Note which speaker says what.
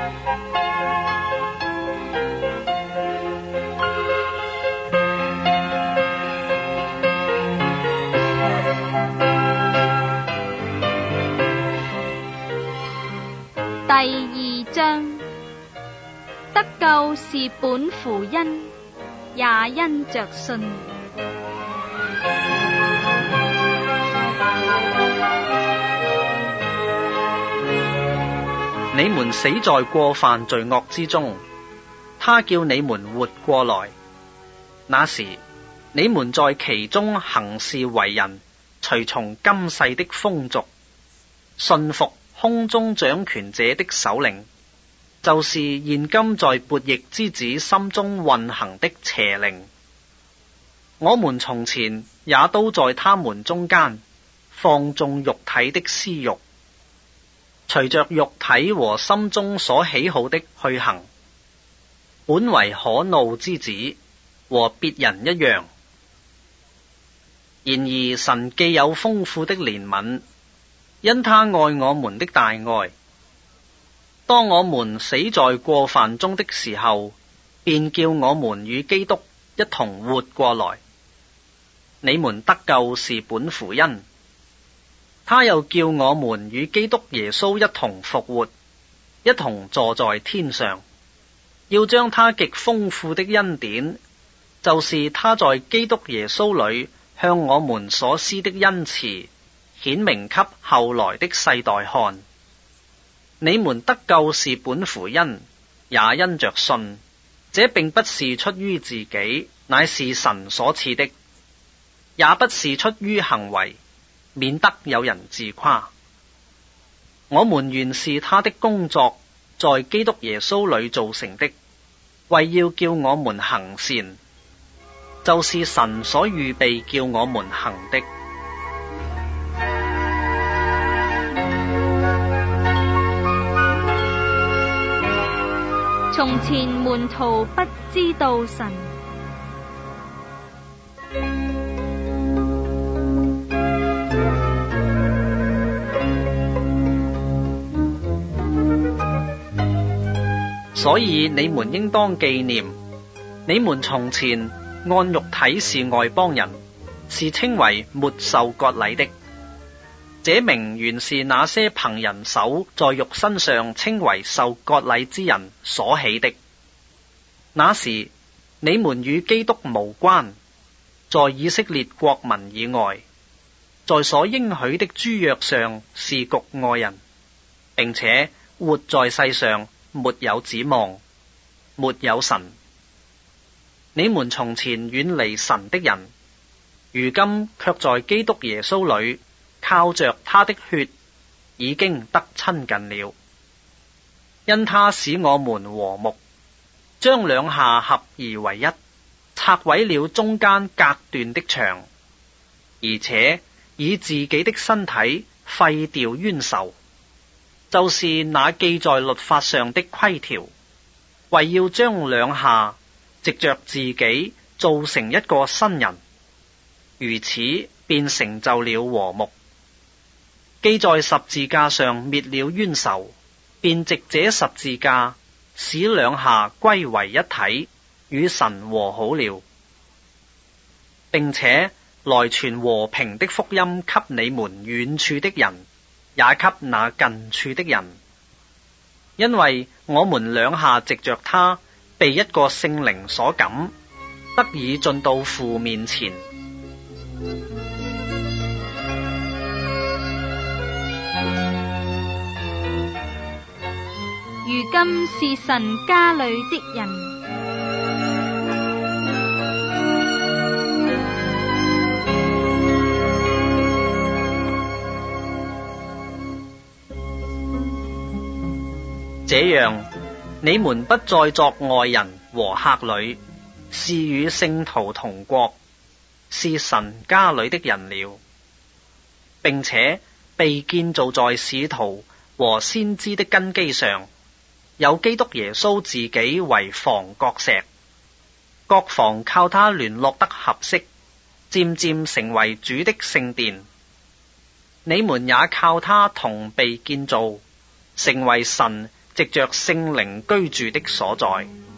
Speaker 1: 第2章，得救是本乎恩，也因着信。
Speaker 2: 你們死在過犯罪惡之中，他叫你們活過來。那時你們在其中行事為人，隨從今世的風俗，信服空中掌權者的首領，就是現今在悖逆之子心中運行的邪靈。我們從前也都在他們中間放縱肉體的私慾，隨着肉體和心中所喜好的去行，本為可怒之子，和別人一樣。然而神既有豐富的憐憫，因他愛我們的大愛，當我們死在過犯中的時候，便叫我們與基督一同活過來。你們得救是本乎恩，他又叫我們與基督耶穌一同復活，一同坐在天上，要將他極豐富的恩典，就是他在基督耶穌裏向我們所施的恩慈，顯明給後來的世代看。你們得救是本乎恩，也因着信。這並不是出於自己，乃是神所賜的，也不是出於行為，免得有人自誇。我們原是他的工作，在基督耶穌裏造成的，為要叫我們行善，就是神所預備叫我們行的。
Speaker 1: 從前門徒不知道神，
Speaker 2: 所以你們應當紀念，你們從前按肉體是外邦人，是稱為沒受割禮的。這名原是那些憑人手在肉身上稱為受割禮之人所起的。那時你們與基督無關，在以色列國民以外，在所應許的諸約上是局外人，並且活在世上沒有指望，沒有神。你們從前遠離神的人，如今卻在基督耶穌裏靠着他的血已經得親近了，因他使我們和睦，將兩下合而為一，拆毀了中間隔斷的牆，而且以自己的身體廢掉冤仇，就是那記在律法上的規條，為要將兩下藉着自己造成一個新人，如此便成就了和睦。既在十字架上滅了冤仇，便藉這十字架使兩下歸為一體，與神和好了，並且來傳和平的福音給你們遠處的人，也給那近處的人。因為我們兩下藉着他被一個聖靈所感，得以進到父面前。
Speaker 1: 如今是神家裏的人，
Speaker 2: 這樣你們不再作外人和客旅，是與聖徒同國，是神家裏的人了，並且被建造在使徒和先知的根基上，有基督耶穌自己為房角石，各房靠他聯絡得合適，漸漸成為主的聖殿。你們也靠他同被建造，成為神藉着聖靈居住的所在。